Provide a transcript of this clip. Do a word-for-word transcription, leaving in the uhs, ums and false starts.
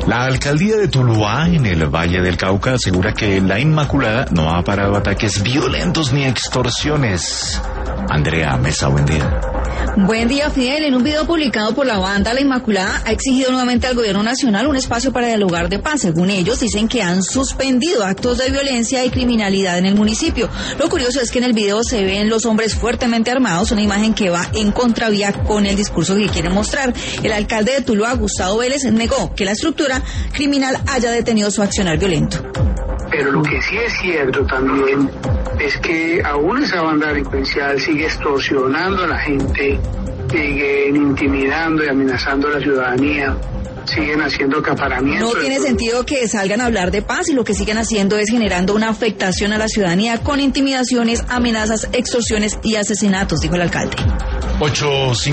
La alcaldía de Tuluá, en el Valle del Cauca, asegura que La Inmaculada no ha parado ataques violentos ni extorsiones. Andrea Mesa, buen día. Buen día, Fidel. En un video publicado por la banda La Inmaculada ha exigido nuevamente al gobierno nacional un espacio para dialogar de paz. Según ellos, dicen que han suspendido actos de violencia y criminalidad en el municipio. Lo curioso es que en el video se ven los hombres fuertemente armados, una imagen que va en contravía con el discurso que quieren mostrar. El alcalde de Tuluá, Gustavo Vélez, negó que la estructura criminal haya detenido su accionar violento. Pero lo que sí es cierto también es que aún esa banda delincuencial sigue extorsionando a la gente, siguen intimidando y amenazando a la ciudadanía, siguen haciendo acaparamientos. No tiene sentido que salgan a hablar de paz y lo que siguen haciendo es generando una afectación a la ciudadanía con intimidaciones, amenazas, extorsiones y asesinatos, dijo el alcalde. ocho